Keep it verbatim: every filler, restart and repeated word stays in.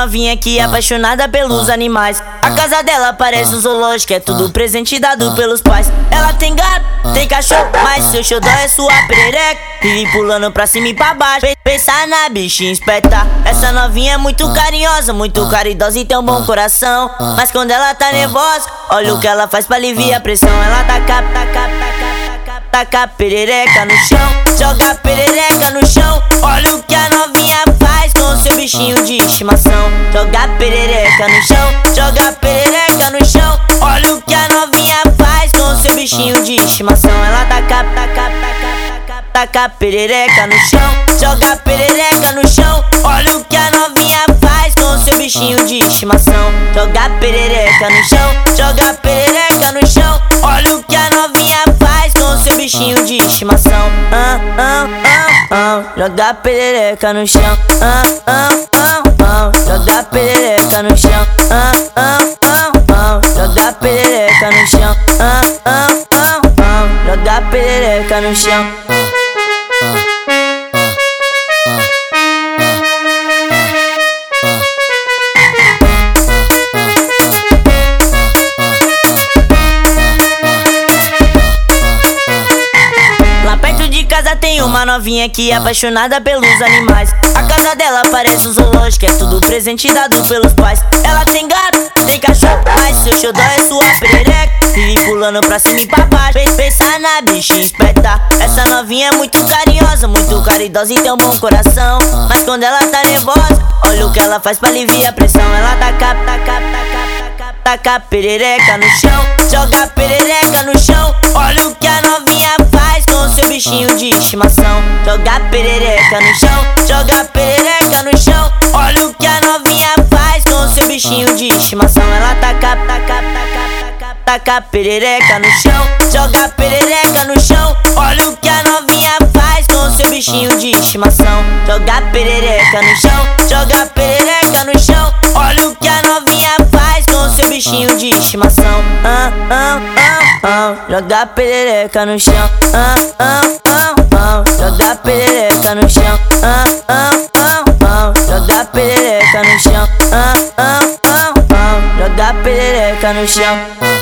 novinha que é apaixonada pelos animais. A casa dela parece um zoológico, é tudo presente dado pelos pais. Ela tem gato, tem cachorro, mas seu xodó é sua perereca. Vive pulando pra cima e pra baixo, pensa na bichinha esperta. Essa novinha é muito carinhosa, muito caridosa e tem um bom coração. Mas quando ela tá nervosa, olha o que ela faz pra aliviar a pressão. Ela taca, taca, taca, taca, taca perereca no chão, joga perereca no chão. Olha o que a novinha faz com seu bichinho de estimação. Joga perereca no chão, joga perereca no chão. Olha o que a novinha faz com seu bichinho de estimação. Ela taca, taca, taca, taca, taca perereca no chão, joga perereca no chão. Olha o que a novinha faz com seu bichinho de estimação. Joga perereca no chão, joga perereca no chão. Olha o que a novinha faz com seu bichinho de estimação. Ah, ah, ah, ah. Joga perereca no chão. Ah, ah, ah, ah. Joga perereca no chão. Ah, ah, ah, ah. Joga perereca no chão. Ah, ah, ah, ah. Joga perereca no chão. Tem uma novinha que é apaixonada pelos animais. A casa dela parece um zoológico, é tudo presente dado pelos pais. Ela tem gato, tem cachorro, mas seu xodó é sua perereca. Vive pulando pra cima e pra baixo, pensa na bichinha esperta. Essa novinha é muito carinhosa, muito caridosa e tem um bom coração. Mas quando ela tá nervosa, olha o que ela faz pra aliviar a pressão. Ela taca, taca, taca, taca, taca perereca no chão, joga perereca no chão. Olha o que a novinha faz com seu bichinho de estimação. Joga perereca no chão, joga perereca no chão. Olha o que a novinha faz com seu bichinho de estimação. Ela taca, taca, taca, taca, taca perereca no chão, joga perereca no chão. Olha o que a novinha faz com seu bichinho de estimação. Joga perereca no chão, joga perereca no chão. Olha o que a novinha faz com seu bichinho de estimação. Ah, ah, ah, ah. Joga perereca no chão. Ah, ah, ah, ah. Joga perereca no chão. Ah, ah, ah, ah. Joga perereca no chão. Ah, ah, ah, ah. Joga perereca no chão.